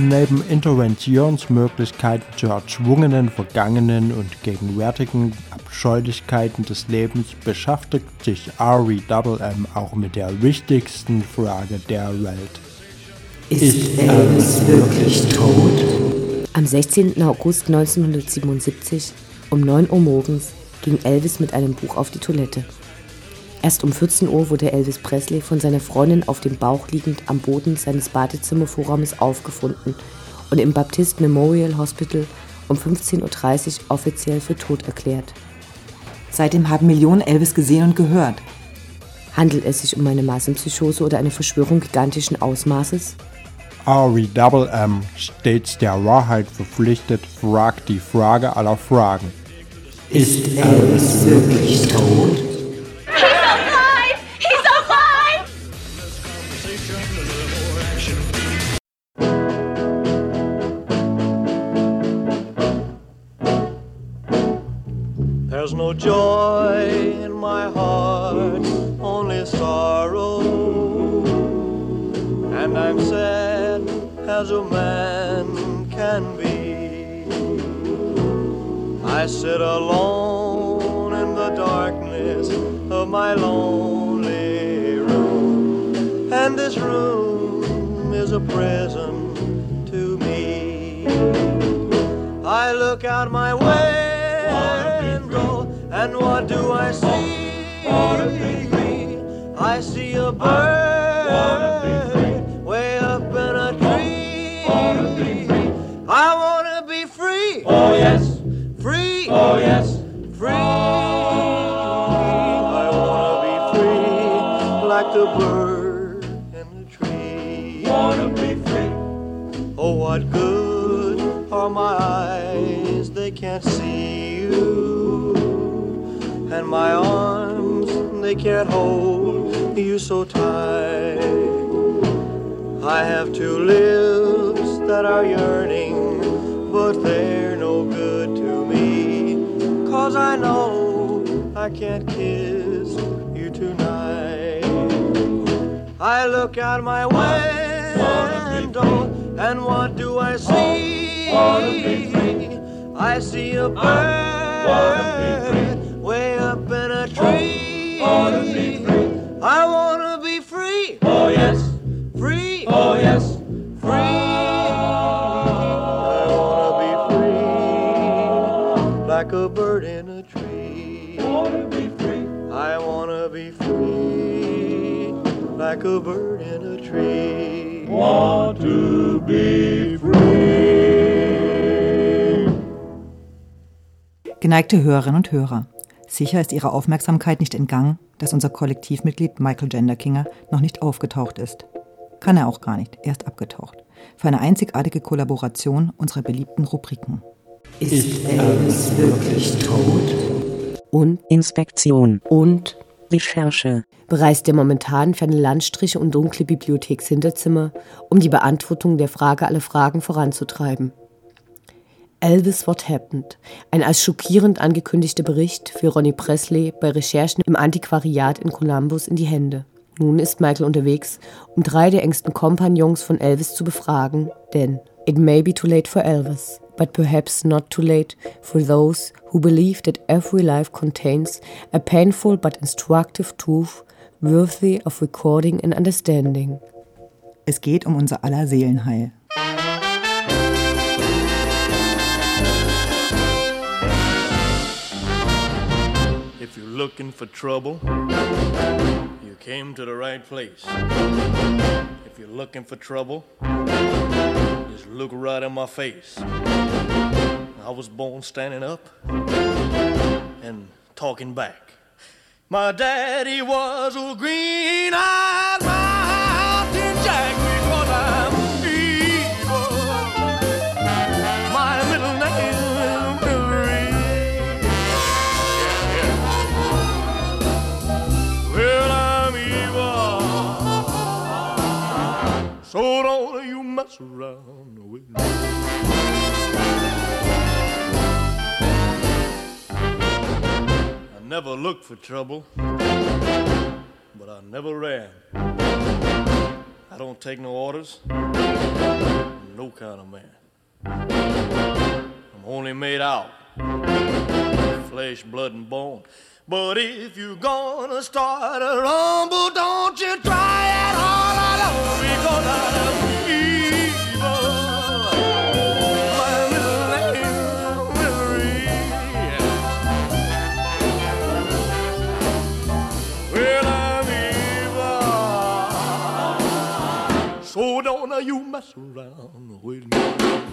Neben Interventionsmöglichkeiten zur erzwungenen, vergangenen und gegenwärtigen Abscheulichkeiten des Lebens beschäftigt sich REM auch mit der wichtigsten Frage der Welt. Ist Elvis wirklich tot? Am 16. August 1977 um 9 Uhr morgens ging Elvis mit einem Buch auf die Toilette. Erst um 14 Uhr wurde Elvis Presley von seiner Freundin auf dem Bauch liegend am Boden seines Badezimmervorraumes aufgefunden und im Baptist Memorial Hospital um 15.30 Uhr offiziell für tot erklärt. Seitdem haben Millionen Elvis gesehen und gehört. Handelt es sich um eine Massenpsychose oder eine Verschwörung gigantischen Ausmaßes? REM, stets der Wahrheit verpflichtet, fragt die Frage aller Fragen. Ist Elvis wirklich tot? There's no joy in my heart, only sorrow, and I'm sad as a man can be. I sit alone in the darkness of my lonely room, and this room is a prison to me. I look out my window, and what do I see? I see a bird way up in a tree. I wanna be free. Oh yes, free. Oh yes, free. I wanna be free, like the bird in the tree. Wanna be free. Oh, what good are my eyes? They can't see you. And my arms, they can't hold you so tight. I have two lips that are yearning, but they're no good to me. 'Cause I know I can't kiss you tonight. I look out my window, and what do I see? I see a bird way up in a tree. I wanna be free. Oh yes, free. Oh yes, free. I wanna be free, like a bird in a tree. Wanna be free. I wanna be free, like a bird in a tree. Want to be free. Geneigte Hörerinnen und Hörer, sicher ist Ihrer Aufmerksamkeit nicht entgangen, dass unser Kollektivmitglied Michael Genderkinger noch nicht aufgetaucht ist. Kann er auch gar nicht, er ist abgetaucht. Für eine einzigartige Kollaboration unserer beliebten Rubriken. Ist Elvis wirklich tot? Und Inspektion und Recherche bereist er momentan ferne Landstriche und dunkle Bibliothekshinterzimmer, um die Beantwortung der Frage aller Fragen voranzutreiben. Elvis What Happened, ein als schockierend angekündigter Bericht für Ronnie Presley bei Recherchen im Antiquariat in Columbus in die Hände. Nun ist Michael unterwegs, um 3 der engsten Kompagnons von Elvis zu befragen, denn it may be too late for Elvis, but perhaps not too late for those who believe that every life contains a painful but instructive truth worthy of recording and understanding. Es geht um unser aller Seelenheil. If you're looking for trouble, you came to the right place. If you're looking for trouble, just look right in my face. I was born standing up and talking back. My daddy was a green-eyed mountain jack because I'm evil. My middle name is Billy. Well, I'm evil, so don't you mess around with me. I never looked for trouble, but I never ran. I don't take no orders, no kind of man. I'm only made out flesh, blood, and bone. But if you're gonna start a rumble, don't you try it all alone, because I'm evil. My middle name is Misery. Well, I'm evil. So don't you mess around with me.